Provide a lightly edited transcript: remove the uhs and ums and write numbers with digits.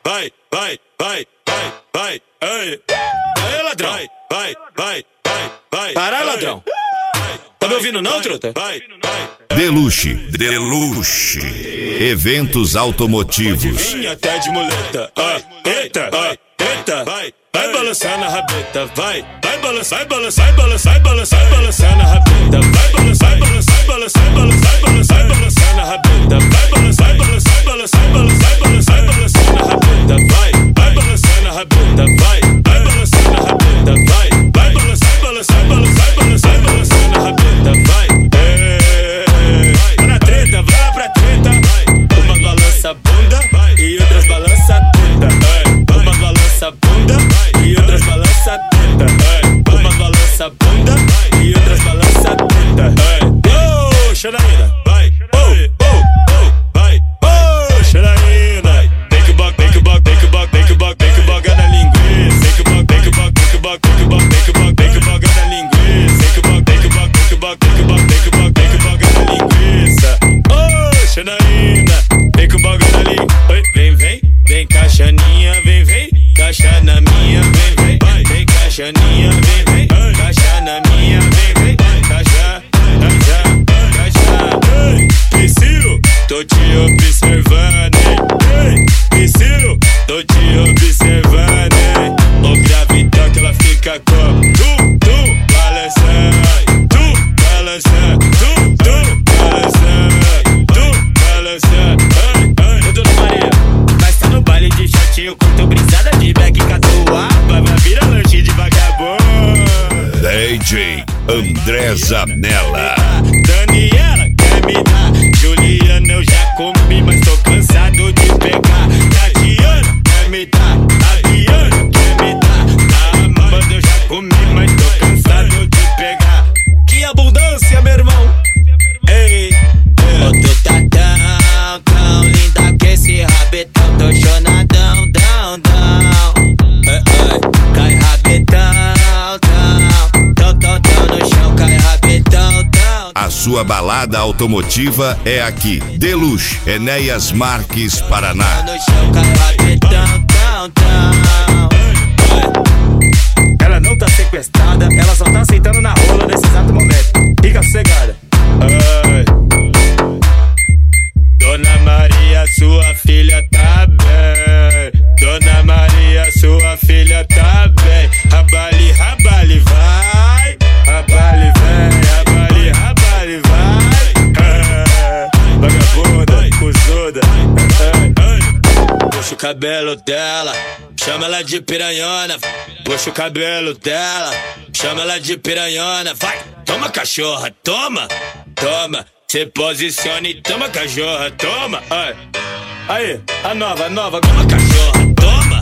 vai, vai, vai, vai, vai, ai. Aí, ladrão. Vai, vai, vai, vai, vai. Para, ladrão. Tá me ouvindo não, truta? Vai, vai. Deluxe, Deluxe. Eventos automotivos. Vinha até de muleta. Eita, eita, vai. Vai balançando a rabeta, vai. Vai balançar, vai balançar, vai balançar, vai balançar, vai balançando a rabeta. Vai balançar, vai balançar, vai balançar, vai balançar, vai balançar, vai balançando a rabeta. Vai balançar, vai balançar, vai balançar, vai balançar, vai balançar, vai balançando a rabeta. Vai, vai balançando a rabeta, vai. Vai balançando a rabeta, vai. Vai balançar, vai balançar, vai balançar, vai balançar, vai balançando a rabeta. Vai, vai na treta, vai lá pra treta. Uma balança a bunda e outras balança a teta. Uma balança a bunda e outras balança a teta. Uma balança a bunda e outras balança a teta. Ô, Xanaína, vai. Vai. Ô, Xanaína. Tem que o bog, tem que o bog, tem que o bog, tem que o bog, tem que o bog na linguiça. Tem que o bog, tem que o bog, tem que o bog, tem que o bog, tem que o bog, tem que o bog na linguiça. Tem que o bog, tem que o bog, tem que o bog, tem que o bog, tem que o bog, tem que o bog na linguiça. Ô, Xanaína. Tem que o bog na linguiça. Vem, vem, vem caixaninha, vem, vem. Caixa na minha, vem, vem. Vem caixaninha, vem, vem. Caixa na minha, vem, vem. Caixa, caixa, caixa. Priscilo, tô te observando, hein. Priscilo, tô te observando, hein. O gravidão que ela fica com tu, balançando, tu, balançando, tu, balançando, tu, balançando. Ô, Dona Maria, mas tá no baile de chatinho, curto brisada de black catuaba, vai virar lanche de vagabundo. DJ André Zanella. Daniela quer me dar, Juliana eu já comi, mas tô cansado de pegar. Tatiana quer me dar, a Diana quer me dar, a Amanda eu já comi, mas tô cansado de pegar. Que abundância, meu irmão. Ei, tu tá tão, tão linda que esse rabetão, tô chonadão, dão, dão. Cai rabetão, tão, tão, tão no chão, cai rabetão, tão. A sua balada automotiva é aqui. Deluxe, Enéas Marques, Paraná. No chão, cai rabetão, tão, tão. Ela não tá sequestrada, ela só tá aceitando na rola nesse exato momento. Fica sossegada. Dona Maria, sua filha tá bem. Dona Maria, sua filha tá bem. Rabali, rabali, vai. Rabali, vem. Rabali, rabali, vai. Vagabunda, cuzuda. Puxa o cabelo dela, chama ela de piranhona. Puxa o cabelo dela, chama ela de piranhona. Vai, toma cachorra, toma, toma. Se posiciona e toma cachorra, toma. Aí, a nova, toma cachorra, toma.